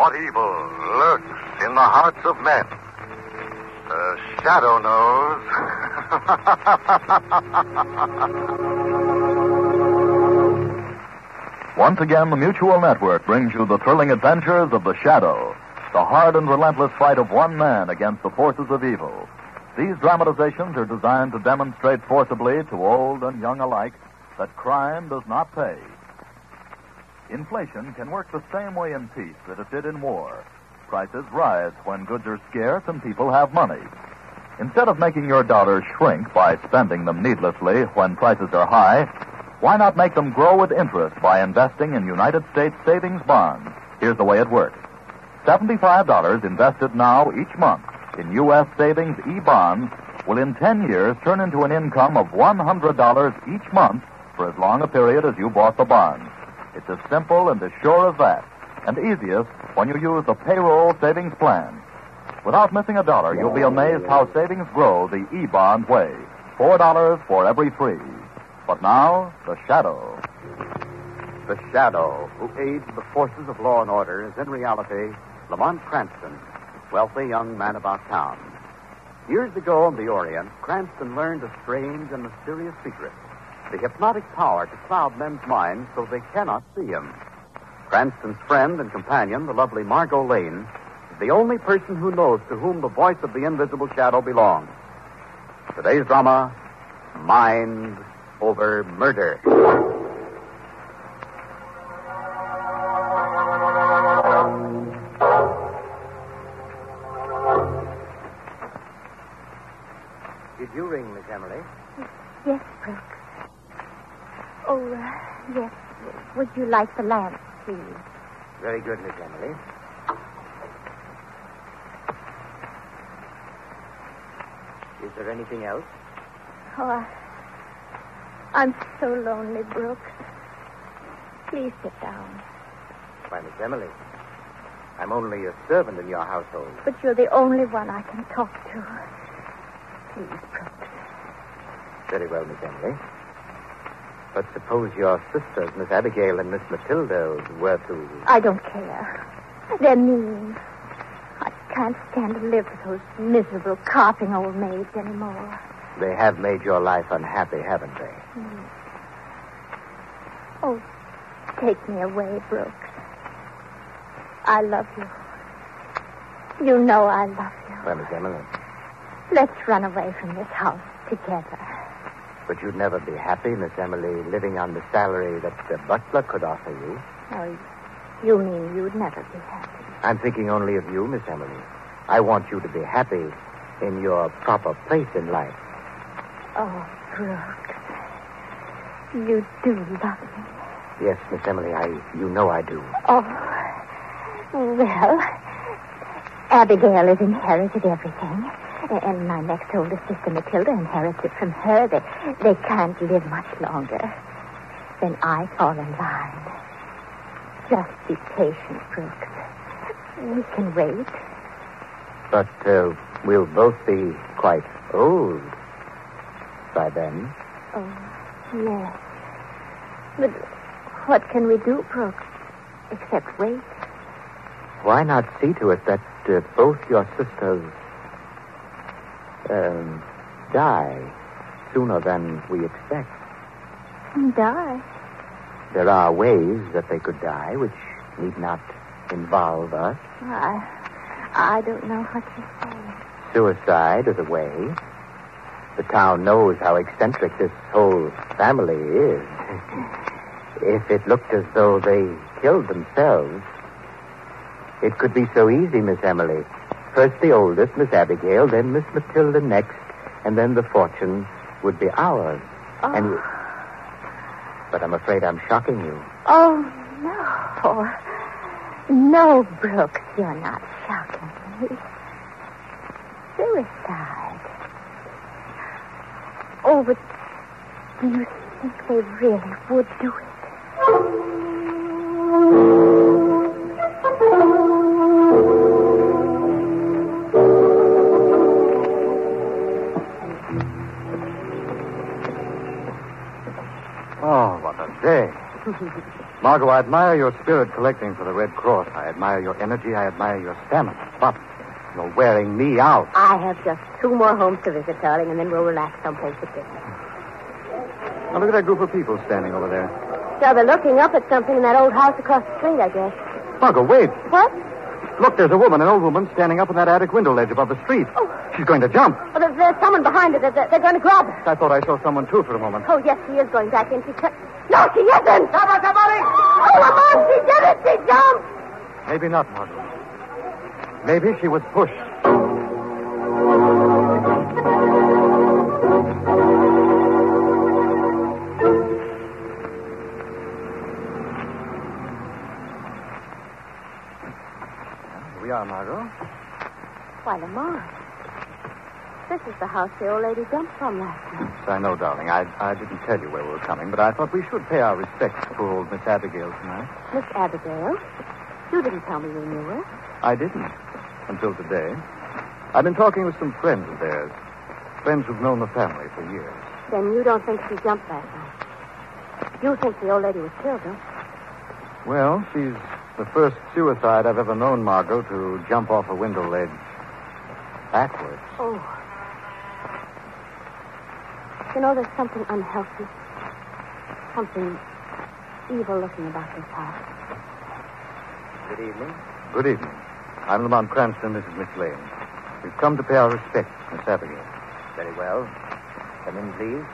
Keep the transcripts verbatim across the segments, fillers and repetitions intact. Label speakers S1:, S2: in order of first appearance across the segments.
S1: what evil lurks in the hearts of men. The Shadow knows.
S2: Once again, the Mutual Network brings you the thrilling adventures of the Shadow, the hard and relentless fight of one man against the forces of evil. These dramatizations are designed to demonstrate forcibly to old and young alike that crime does not pay. Inflation can work the same way in peace that it did in war. Prices rise when goods are scarce and people have money. Instead of making your dollars shrink by spending them needlessly when prices are high, why not make them grow with interest by investing in United States savings bonds? Here's the way it works. seventy-five dollars invested now each month in U S savings E-bonds will in ten years turn into an income of one hundred dollars each month for as long a period as you bought the bonds. It's as simple and as sure as that, and easiest when you use the payroll savings plan. Without missing a dollar, you'll be amazed how savings grow the E-bond way. Four dollars for every three. But now, the Shadow.
S3: The Shadow, who aids the forces of law and order, is in reality Lamont Cranston, wealthy young man about town. Years ago in the Orient, Cranston learned a strange and mysterious secret, the hypnotic power to cloud men's minds so they cannot see him. Cranston's friend and companion, the lovely Margot Lane, is the only person who knows to whom the voice of the invisible Shadow belongs. Today's drama, Mind Over Murder.
S4: Did you ring, Miss Emily?
S5: Yes, Brooks. Oh, uh, yes. Would you like the lamp, please?
S4: Very good, Miss Emily. Is there anything else?
S5: Oh, I, I'm so lonely, Brooks. Please sit down.
S4: Why, Miss Emily, I'm only a servant in your household.
S5: But you're the only one I can talk to. Please, Brooks.
S4: Very well, Miss Emily. But suppose your sisters, Miss Abigail and Miss Matilda, were to...
S5: I don't care. They're mean. I can't stand to live with those miserable, carping old maids anymore.
S4: They have made your life unhappy, haven't they?
S5: Mm. Oh, take me away, Brooks. I love you. You know I love you.
S4: Well, Miss Emily.
S5: Let's run away from this house together.
S4: But you'd never be happy, Miss Emily, living on the salary that the butler could offer you.
S5: Oh, you mean you'd never be happy?
S4: I'm thinking only of you, Miss Emily. I want you to be happy in your proper place in life.
S5: Oh, Brooks. You do love me.
S4: Yes, Miss Emily, I, you know I do.
S5: Oh, well, Abigail has inherited everything. And my next oldest sister, Matilda, inherits it from her. They, they can't live much longer. Then I fall in line. Just be patient, Brooks. We can wait.
S4: But uh, we'll both be quite old by then.
S5: Oh, yes. But what can we do, Brooks, except wait?
S4: Why not see to it that uh, both your sisters... Um, die sooner than we expect.
S5: Die?
S4: There are ways that they could die which need not involve us.
S5: I, I don't know what you say.
S4: Suicide is a way. The town knows how eccentric this whole family is. If it looked as though they killed themselves, it could be so easy, Miss Emily. First the oldest, Miss Abigail, then Miss Matilda next, and then the fortune would be ours.
S5: Oh.
S4: And we... But I'm afraid I'm shocking you.
S5: Oh, no. No, Brooks, you're not shocking me. Suicide. Oh, but do you think they really would do it?
S3: Oh, what a day. Margot, I admire your spirit collecting for the Red Cross. I admire your energy. I admire your stamina. But you're wearing me out.
S5: I have just two more homes to visit, darling, and then we'll relax someplace at dinner.
S3: Now, look at that group of people standing over there.
S5: So they're looking up at something in that old house across the street, I guess.
S3: Margot, wait.
S5: What?
S3: Look, there's a woman, an old woman, standing up in that attic window ledge above the street.
S5: Oh.
S3: She's going to jump.
S5: Well, there's, there's someone behind her. They're, they're going to grab her.
S3: I thought I saw someone, too, for a moment.
S5: Oh, yes, she is going back in. She cut... No, she isn't! Stop her, somebody! Oh, Lamont, she did it! She jumped!
S3: Maybe not, Margot. Maybe she was pushed. Here we are, Margot.
S5: Why, Lamont. This is the house the old lady jumped from last night.
S3: Yes, I know, darling. I, I didn't tell you where we were coming, but I thought we should pay our respects to poor old Miss Abigail tonight.
S5: Miss Abigail? You didn't tell me you knew her.
S3: I didn't. Until today. I've been talking with some friends of theirs. Friends who've known the family for years.
S5: Then you don't think she jumped last night? You think the old lady was killed, don't you?
S3: Well, she's the first suicide I've ever known, Margot, to jump off a window ledge backwards.
S5: Oh. You know, there's something unhealthy, something evil-looking about this house.
S4: Good evening.
S3: Good evening. I'm Lamont Cranston. This is Miss Lane. We've come to pay our respects, Miss Abigail.
S4: Very well. Come in, please.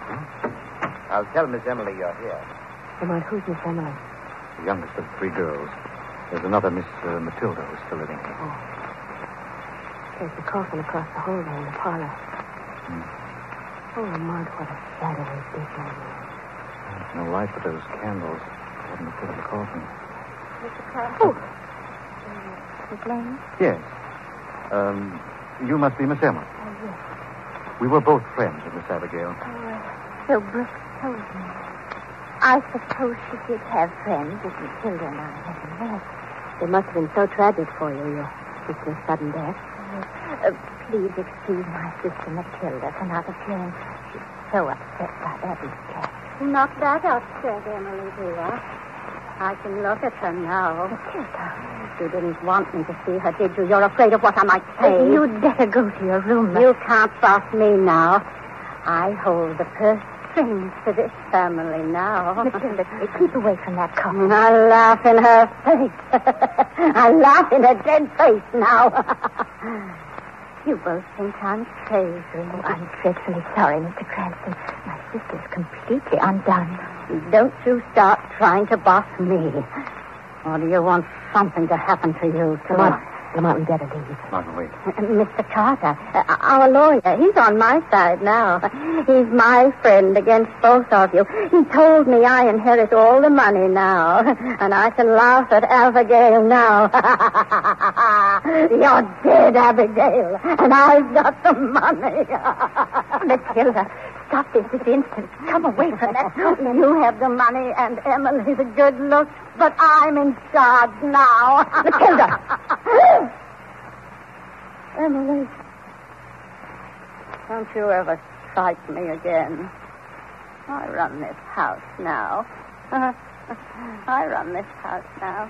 S4: I'll tell Miss Emily you're here.
S5: Lamont, who's Miss Emily?
S3: The youngest of three girls. There's another Miss uh, Matilda who's still living here.
S5: Oh. There's the coffin across the hall there in the parlor.
S3: Hmm.
S5: Oh, Lamont, what a shadowy big man.
S3: There's no light but those candles out in the foot of the coffin.
S5: Mister Carter. Oh. Miss Lane?
S3: Yes. Um, you must be Miss Emma.
S5: Oh, yes.
S3: We were both friends of Miss Abigail.
S5: Oh, uh, so Brooks told me. I suppose she did have friends, as Matilda and I haven't met. It must have been so tragic for you, your sister's sudden death. Uh, please excuse my sister Matilda for not appearing. She's so upset by Abby's death.
S6: Not that upset, Emily, dear. I can look at her now.
S5: Matilda.
S6: You didn't want me to see her, did you? You're afraid of what I might say.
S5: Uh, you'd better go to your room.
S6: You can't boss me now. I hold the purse strings to this family now.
S5: Matilda, keep away from that coffin.
S6: I laugh in her face. I laugh in her dead face now. You both think I'm crazy.
S5: Oh, I'm dreadfully sorry, Mister Cranston. My sister's completely undone.
S6: Don't you start trying to boss me. Or do you want something to happen to you, too?
S5: Come on. Come on, we better leave.
S3: Margot, wait.
S6: Uh, Mister Carter, uh, our lawyer, he's on my side now. He's my friend against both of you. He told me I inherit all the money now, and I can laugh at Abigail now. You're dead, Abigail, and I've got the money.
S5: Matilda, stop this this instant. Come away from that.
S6: You have the money and Emily the good looks, but I'm in charge now.
S5: Matilda!
S6: Emily, don't you ever strike me again. I run this house now. I run this house now.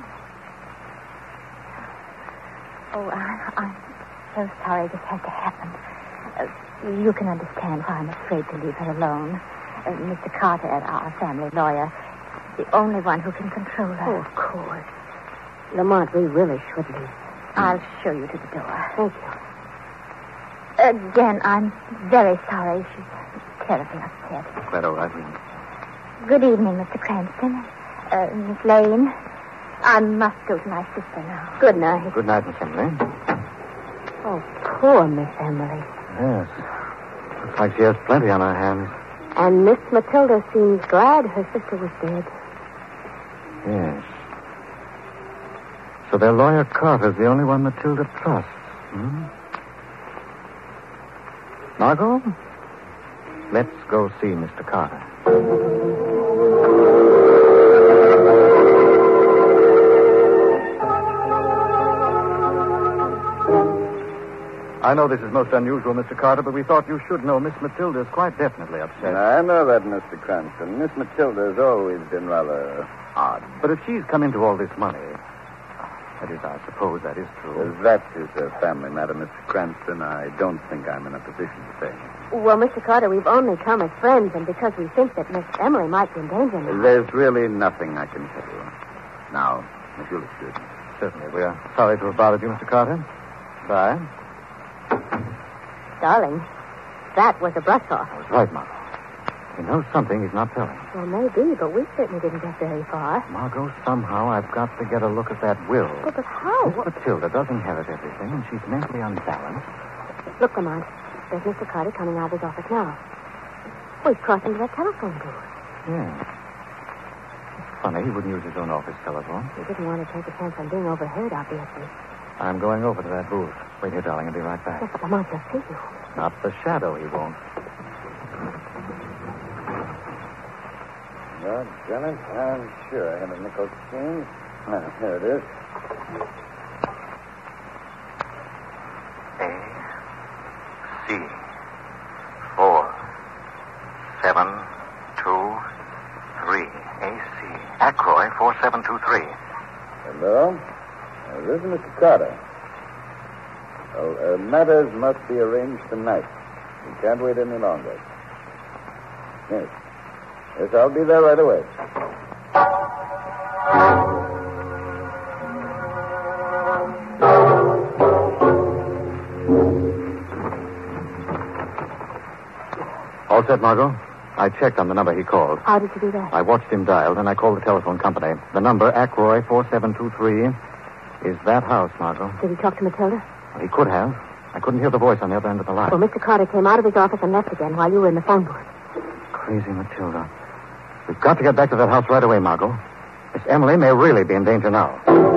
S5: Oh, I, I'm so sorry this had to happen. Uh, you can understand why I'm afraid to leave her alone. Uh, Mister Carter, our family lawyer, is the only one who can control her.
S6: Oh, of course. Lamont, we really should leave.
S5: I'll show you to the door.
S6: Thank you.
S5: Again, I'm very sorry. She's terribly upset.
S3: Quite all right, Lynn.
S5: Good evening, Mister Cranston. Uh, Miss Lane. I must go to my sister now.
S6: Good night.
S3: Good night, Miss Emily.
S6: Oh, poor Miss Emily.
S3: Yes. Looks like she has plenty on her hands.
S6: And Miss Matilda seems glad her sister was dead.
S3: Yes. So their lawyer Carter's the only one Matilda trusts. Hmm? Margot, let's go see Mister Carter. I know this is most unusual, Mister Carter, but we thought you should know Miss Matilda is quite definitely upset.
S7: I know that, Mister Cranston. Miss Matilda's always been rather
S3: odd. But if she's come into all this money, that is, I suppose that is true.
S7: As that is a family matter, Mister Cranston, I don't think I'm in a position to say.
S6: Well, Mister Carter, we've only come as friends, and because we think that Miss Emily might be in danger now.
S7: There's really nothing I can tell you. Now, if you'll excuse me.
S3: Certainly. We are sorry to have bothered you, Mister Carter. Bye.
S6: Darling, that was a brush-off.
S3: I was right, Margot. He knows something he's not telling.
S6: Well, maybe, but we certainly didn't get very far.
S3: Margot, somehow I've got to get a look at that will.
S6: Well, but how?
S3: Miss Matilda does inherit everything, and she's mentally unbalanced.
S6: Look, Lamont, there's Mister Carter coming out of his office now. Oh, he's crossing to that telephone booth.
S3: Yeah. It's funny he wouldn't use his own office telephone.
S6: He didn't want to take a chance on being overheard, obviously.
S3: I'm going over to that booth. Wait here, darling. I'll be right back.
S6: Yes, but Lamont will see you.
S3: Not the shadow, he won't.
S7: Well, Janet, I'm sure I have a nickel exchange. Ah, here it is.
S1: A, C, four, seven, two, three. A, C. Ackroy, four, seven, two, three.
S7: Hello? Uh, this is Mister Carter. Well, uh, matters must be arranged tonight. We can't wait any longer. Yes. Yes, I'll be there right away.
S3: All set, Margot? I checked on the number he called.
S6: How did you do that?
S3: I watched him dial, then I called the telephone company. The number, Ackroy, four seven two three, is that house, Margot.
S6: Did he talk to Matilda?
S3: Well, he could have. I couldn't hear the voice on the other end of the line.
S6: Well, Mister Carter came out of his office and left again while you were in the phone booth.
S3: Crazy Matilda. We've got to get back to that house right away, Margot. Miss Emily may really be in danger now.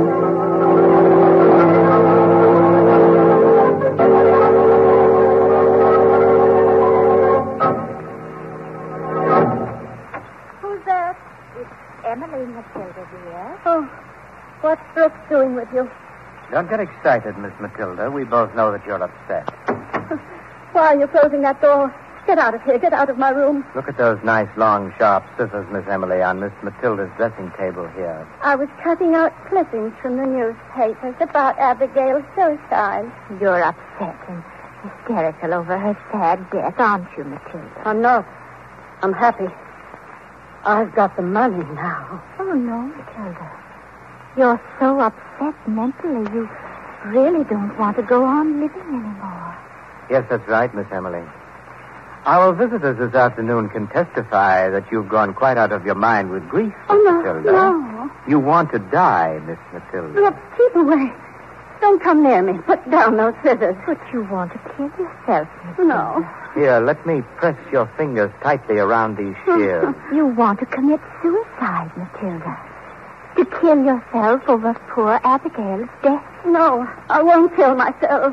S6: Who's that?
S5: It's Emily, Matilda, dear.
S6: Oh, what's Brooks doing with you?
S4: Don't get excited, Miss Matilda. We both know that you're upset.
S6: Why are you closing that door? Get out of here. Get out of my room.
S4: Look at those nice, long, sharp scissors, Miss Emily, on Miss Matilda's dressing table here.
S6: I was cutting out clippings from the newspapers about Abigail's suicide.
S5: You're upset and hysterical over her sad death, aren't you, Matilda?
S6: I'm not. I'm happy. I've got the money now.
S5: Oh, no, Matilda. You're so upset mentally, you really don't want to go on living anymore.
S4: Yes, that's right, Miss Emily. Our visitors this afternoon can testify that you've gone quite out of your mind with grief,
S6: Oh,
S4: Miss
S6: no,
S4: Matilda.
S6: no.
S4: You want to die, Miss Matilda.
S6: Look, keep away. Don't come near me. Put down those scissors.
S5: But you want to kill yourself, Matilda.
S6: No.
S4: Here, let me press your fingers tightly around these shears.
S5: You want to commit suicide, Matilda. To kill yourself over poor Abigail's death.
S6: No, I won't kill myself.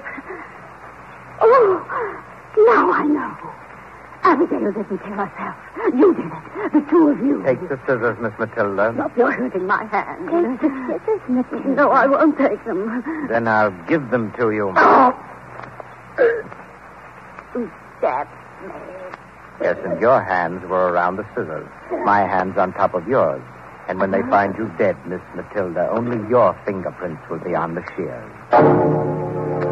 S6: Oh, now I know. Abigail didn't kill herself. You did it. The two of you.
S4: Take the scissors, Miss Matilda.
S6: Stop, you're hurting my hand.
S5: Take the scissors, Matilda.
S6: No, I won't take them.
S4: Then I'll give them to you.
S6: Who stabbed me?
S4: Yes, and your hands were around the scissors. My hands on top of yours. And when they find you dead, Miss Matilda, only your fingerprints will be on the shears.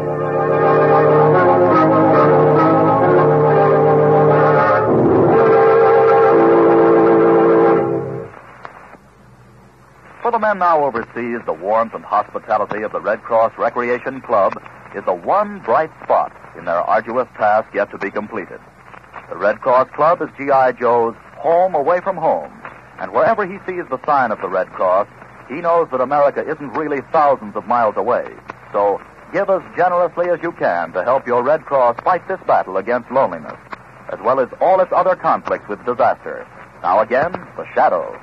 S2: For the men now overseas, the warmth and hospitality of the Red Cross Recreation Club is the one bright spot in their arduous task yet to be completed. The Red Cross Club is G I. Joe's home away from home, and wherever he sees the sign of the Red Cross, he knows that America isn't really thousands of miles away. So give as generously as you can to help your Red Cross fight this battle against loneliness, as well as all its other conflicts with disaster. Now again, the Shadow.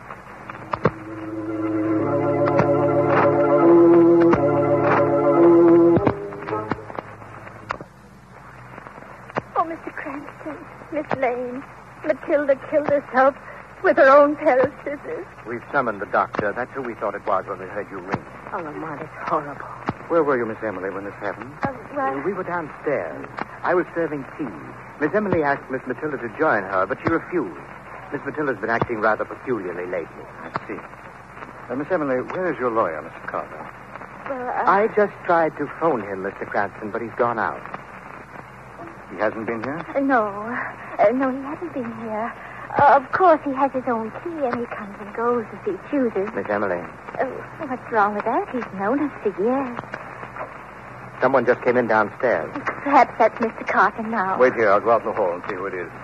S6: Oh, Mister Cranston, Miss Lane, Matilda killed herself with her own pair of scissors.
S4: We've summoned the doctor. That's who we thought it was when we heard you ring.
S6: Oh, Lamont, it's horrible.
S3: Where were you, Miss Emily, when this happened?
S6: Uh, well,
S3: We were downstairs. I was serving tea. Miss Emily asked Miss Matilda to join her, but she refused. Miss Matilda's been acting rather peculiarly lately. I see. Uh, Miss Emily, where is your lawyer, Mister Carter?
S6: well uh,
S3: I just tried to phone him, Mister Cranston, but he's gone out. He hasn't been here?
S6: uh, no. Uh, no, he hasn't been here. Uh, of course, he has his own key, and he comes and goes as he chooses.
S3: Miss Emily,
S6: Uh, what's wrong with that? He's known us for years.
S3: someone just came in downstairs.
S6: Perhaps that's Mister Carter now.
S3: Wait here. I'll go out in the hall and see who it is.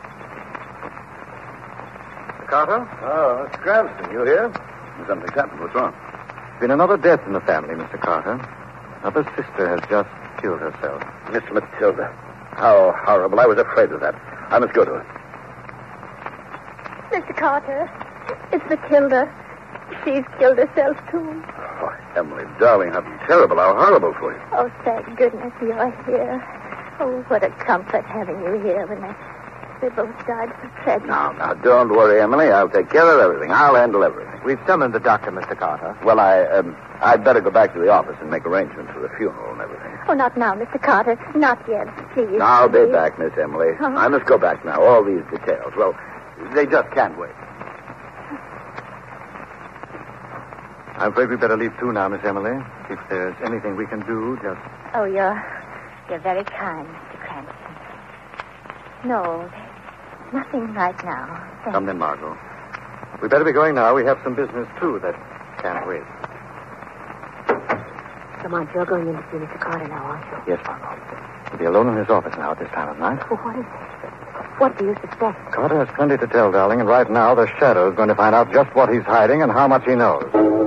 S3: Mister Carter?
S7: Oh, Mister Cranston, you here? Something's happened. What's wrong?
S3: There's been another death in the family, Mister Carter. Another sister has just killed herself.
S7: Miss Matilda. How horrible. I was afraid of that. I must go to her.
S6: Mister Carter, it's Matilda. She's killed herself, too.
S7: Oh, Emily, darling, how terrible, how horrible for you.
S6: Oh, thank goodness you're here. Oh, what a comfort having you here when they, they both died so tragically.
S7: Now, now, don't worry, Emily. I'll take care of everything. I'll handle everything.
S3: We've summoned the doctor, Mister Carter.
S7: Well, I, um, I'd better go back to the office and make arrangements for the funeral and everything.
S6: Oh, not now, Mister Carter. Not yet, please.
S7: I'll be
S6: please.
S7: back, Miss Emily.
S6: Oh.
S7: I must go back now. All these details. Well, they just can't wait.
S3: I'm afraid we'd better leave too now, Miss Emily. If there's anything we can do, just...
S6: Oh, you're, you're very kind, Mister Cranston. No, there's nothing right now. Thank
S3: Come then, Margot. We'd better be going now. We have some business, too, that can't wait.
S5: Lamont, you're going in to see Mister Carter now, aren't you?
S3: Yes, Margot. He'll be alone in his office now at this time of night.
S5: Well, what is it? What do you suspect?
S3: Carter has plenty to tell, darling, and right now the Shadow is going to find out just what he's hiding and how much he knows.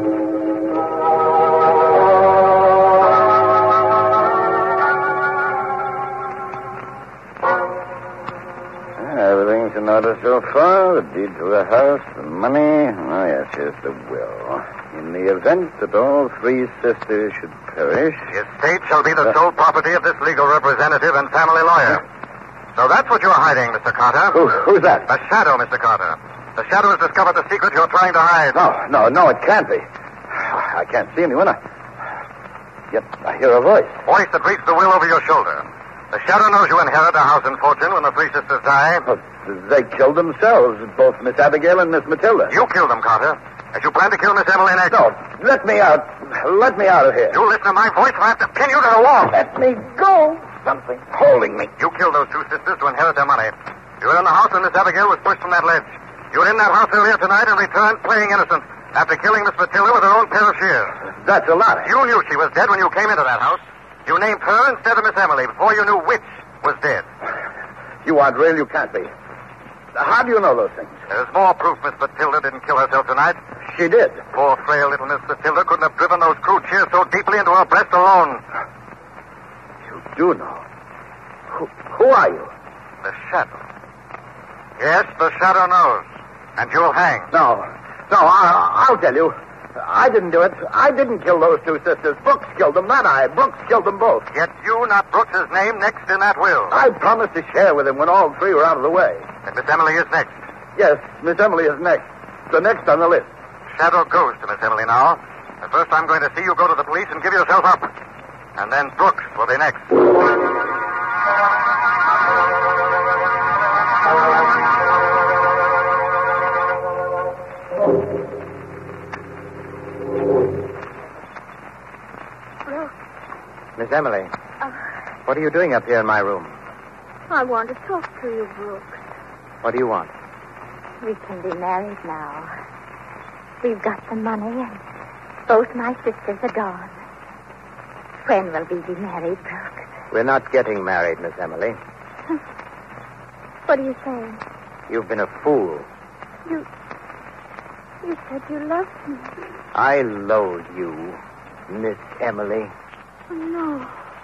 S7: Everything's in order so far. The deed to the house, the money. Oh, yes, here's the will. In the event that all three sisters should perish...
S1: The estate shall be the sole property of this legal representative and family lawyer. So that's what you're hiding, Mister Carter.
S7: Who, who's that?
S1: The Shadow, Mister Carter. The Shadow has discovered the secret you're trying to hide.
S7: No, no, no, it can't be. I can't see anyone. I... Yet I hear a voice.
S1: Voice that reads the will over your shoulder. The Shadow knows you inherit a house and fortune when the three sisters die.
S7: Oh, they killed themselves, both Miss Abigail and Miss Matilda.
S1: You killed them, Carter. As you plan to kill Miss Emily next.
S7: No, let me out. Let me out of here.
S1: You listen to my voice, or I have to pin you to the wall.
S7: Let me go. Something holding me.
S1: You killed those two sisters to inherit their money. You were in the house when Miss Abigail was pushed from that ledge. You were in that house earlier tonight and returned playing innocent after killing Miss Matilda with her own pair of shears.
S7: That's a lie.
S1: You knew she was dead when you came into that house. You named her instead of Miss Emily before you knew which was dead.
S7: You aren't real. You can't be. How do you know those things?
S1: There's more proof Miss Matilda didn't kill herself tonight.
S7: She did.
S1: Poor, frail little Miss Matilda couldn't have driven those crude shears so deeply into her breast alone.
S7: You do know. Who, who are you?
S1: The Shadow. Yes, the Shadow knows. And you'll hang.
S7: No. No, I, I'll tell you. I didn't do it. I didn't kill those two sisters. Brooks killed them, not I. Brooks killed them both.
S1: Yet you, not Brooks's name, next in that will.
S7: I promised to share with him when all three were out of the way.
S1: And Miss Emily is next.
S7: Yes, Miss Emily is next. The next on the list.
S1: Shadow goes to Miss Emily now. But first I'm going to see you go to the police and give yourself up. And then Brooks will be next.
S3: Miss Emily,
S6: Uh,
S3: what are you doing up here in my room?
S6: I want to talk to you, Brooks.
S3: What do you want?
S6: We can be married now. We've got the money, and both my sisters are gone. When will we be married, Brooks?
S3: We're not getting married, Miss Emily.
S6: What are you saying?
S3: You've been a fool.
S6: You... You said you loved me.
S3: I loathe you, Miss Emily.
S6: Oh, no.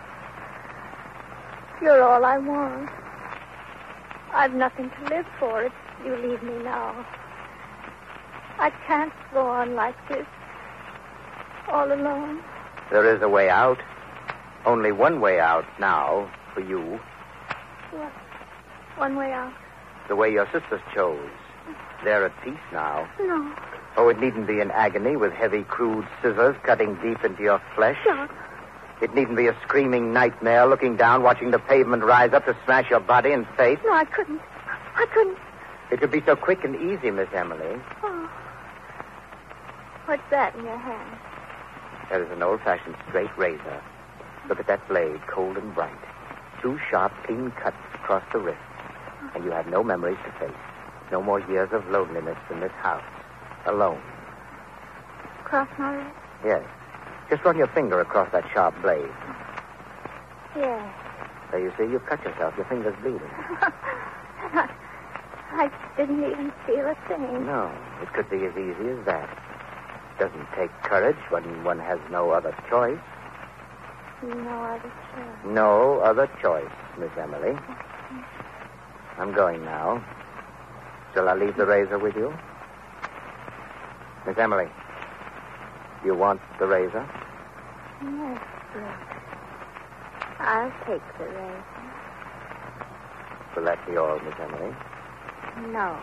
S6: You're all I want. I've nothing to live for if you leave me now. I can't go on like this. All alone.
S3: There is a way out. Only one way out now for you.
S6: What? One way out?
S3: The way your sisters chose. They're at peace now.
S6: No.
S3: Oh, it needn't be in agony with heavy, crude scissors cutting deep into your flesh.
S6: John.
S4: It needn't be a screaming nightmare looking down, watching the pavement rise up to smash your body and face.
S6: No, I couldn't. I couldn't.
S4: It could be so quick and easy, Miss Emily.
S6: Oh. What's that in your hand?
S4: That is an old-fashioned straight razor. Look at that blade, cold and bright. Two sharp, clean cuts across the wrist. And you have no memories to face. No more years of loneliness in this house. Alone.
S6: Across my wrist?
S4: Yes. Just run your finger across that sharp blade.
S6: Yes.
S4: There you see, you've cut yourself. Your finger's bleeding.
S6: I, I didn't even feel a thing.
S4: No, it could be as easy as that. Doesn't take courage when one has no other choice.
S6: No other choice.
S4: No other choice, Miss Emily. I'm going now. Shall I leave the razor with you? Miss Emily, do you want the razor?
S6: Yes, Brooks. I'll take the razor.
S4: Will that be all, Miss Emily?
S6: No.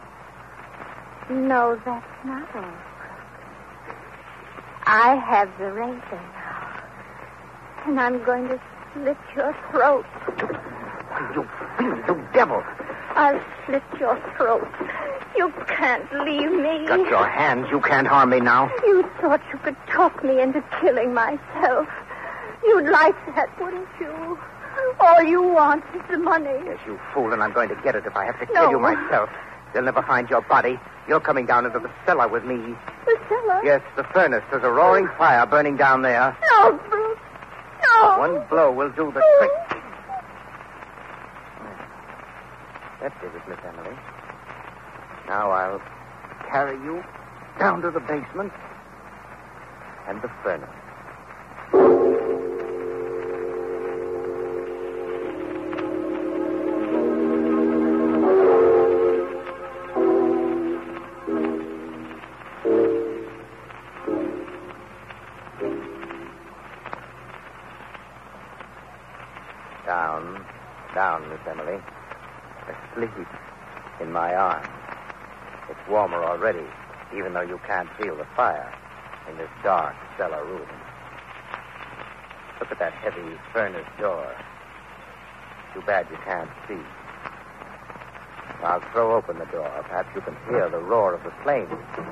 S6: No, that's not all. I have the razor now. And I'm going to slit your throat.
S4: You, you devil!
S6: I'll slit your throat. You can't leave me.
S4: Got your hands. You can't harm me now.
S6: You thought you could talk me into killing myself. You'd like that, wouldn't you? All you want is the money.
S4: Yes, you fool, and I'm going to get it if I have to
S6: No.
S4: kill you myself. They'll never find your body. You're coming down into the cellar with me.
S6: The cellar?
S4: Yes, the furnace. There's a roaring fire burning down there.
S6: No, Bruce. No.
S4: One blow will do the trick. That did it, Miss Emily. Now I'll carry you down to the basement and the furnace. Down, down, Miss Emily. Asleep in my arms. It's warmer already, even though you can't feel the fire in this dark cellar room. Look at that heavy furnace door. Too bad you can't see. I'll throw open the door. Perhaps you can hear the roar of the flames.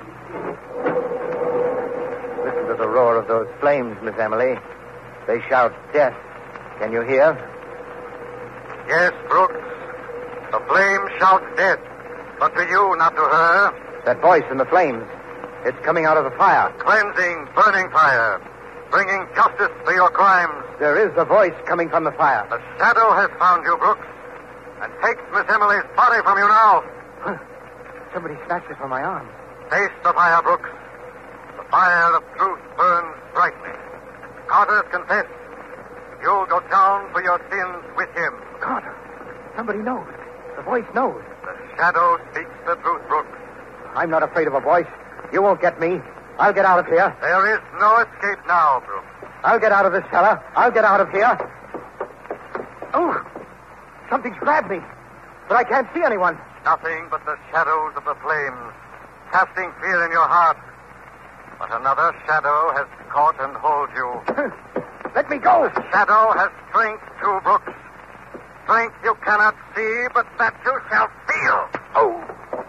S4: Listen to the roar of those flames, Miss Emily. They shout death. Can you hear?
S1: Yes, Brooks. The flame shouts death. But to you, not to her.
S4: That voice in the flames. It's coming out of the fire.
S1: Cleansing, burning fire. Bringing justice to your crimes.
S4: There is a voice coming from the fire.
S1: The shadow has found you, Brooks. And takes Miss Emily's body from you now.
S4: Somebody snatched it from my arms.
S1: Face the fire, Brooks. The fire of truth burns brightly. Carter's confessed. You'll go down for your sins with him.
S4: Carter. Somebody knows. The voice knows.
S1: The shadow speaks the truth, Brooks.
S4: I'm not afraid of a voice. You won't get me. I'll get out of here.
S1: There is no escape now, Brooks.
S4: I'll get out of this cellar. I'll get out of here. Oh, something's grabbed me. But I can't see anyone.
S1: Nothing but the shadows of the flames, casting fear in your heart. But another shadow has caught and holds you.
S4: Let me go.
S1: The shadow has strength too, Brooks. Strength you cannot see, but that you shall feel.
S4: Oh.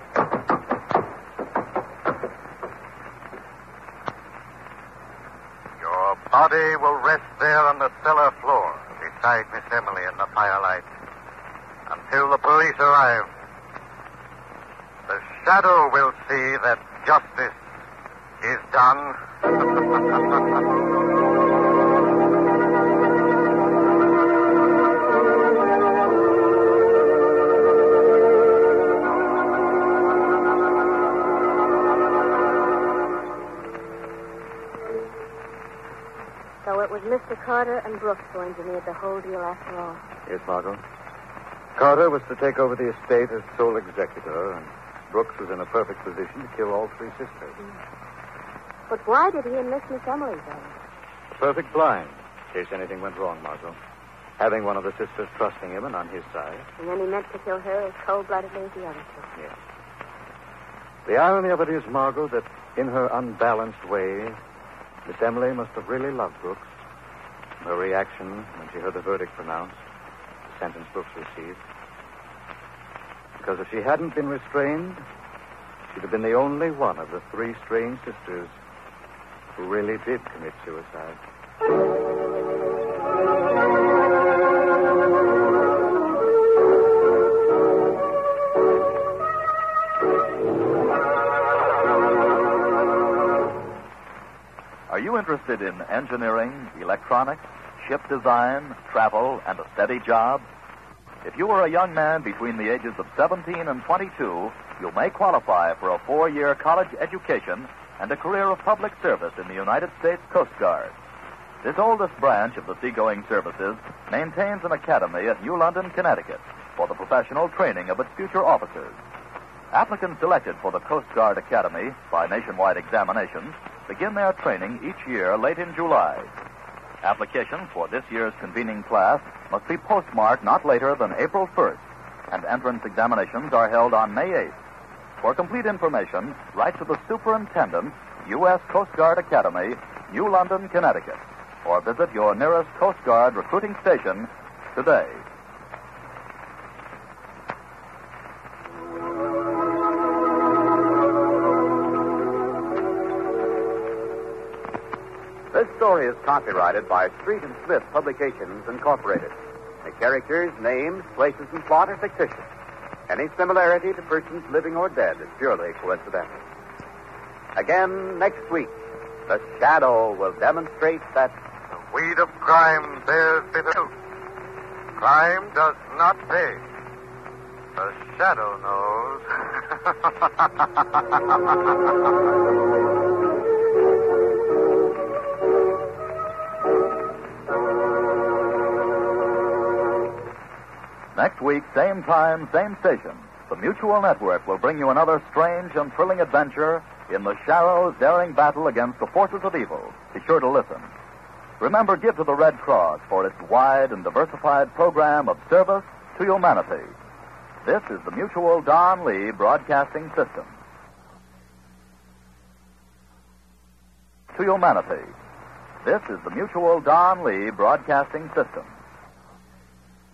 S1: Your body will rest there on the cellar floor, beside Miss Emily in the firelight, until the police arrive. The shadow will see that justice is done.
S6: So it was Mister Carter and Brooks who engineered the whole deal after all.
S7: Yes, Margot. Carter was to take over the estate as sole executor, and Brooks was in a perfect position to kill all three sisters.
S6: But why did he enlist Miss Emily, then?
S7: A perfect blind, in case anything went wrong, Margot. Having one of the sisters trusting him and on his side.
S6: And then he meant to kill her as cold-bloodedly as the other two.
S7: Yes. The irony of it is, Margot, that in her unbalanced way, Miss Emily must have really loved Brooks.
S8: Her reaction when she heard the verdict pronounced, the sentence books received. Because if she hadn't been restrained, she'd have been the only one of the three strange sisters who really did commit suicide.
S2: Are you interested in engineering, electronics, ship design, travel, and a steady job? If you are a young man between the ages of seventeen and twenty-two, you may qualify for a four-year college education and a career of public service in the United States Coast Guard. This oldest branch of the seagoing services maintains an academy at New London, Connecticut, for the professional training of its future officers. Applicants selected for the Coast Guard Academy by nationwide examinations begin their training each year late in July. Applications for this year's convening class must be postmarked not later than April first, and entrance examinations are held on May eighth. For complete information, write to the Superintendent, U S Coast Guard Academy, New London, Connecticut, or visit your nearest Coast Guard recruiting station today.
S3: This story is copyrighted by Street and Smith Publications, Incorporated. The characters, names, places, and plot are fictitious. Any similarity to persons living or dead is purely coincidental. Again, next week, The Shadow will demonstrate that
S1: The weed of crime bears bitter fruit. Crime does not pay. The Shadow knows.
S2: Next week, same time, same station, the Mutual Network will bring you another strange and thrilling adventure in the Shadow's daring battle against the forces of evil. Be sure to listen. Remember, give to the Red Cross for its wide and diversified program of service to humanity. This is the Mutual Don Lee Broadcasting System. To humanity. This is the Mutual Don Lee Broadcasting System.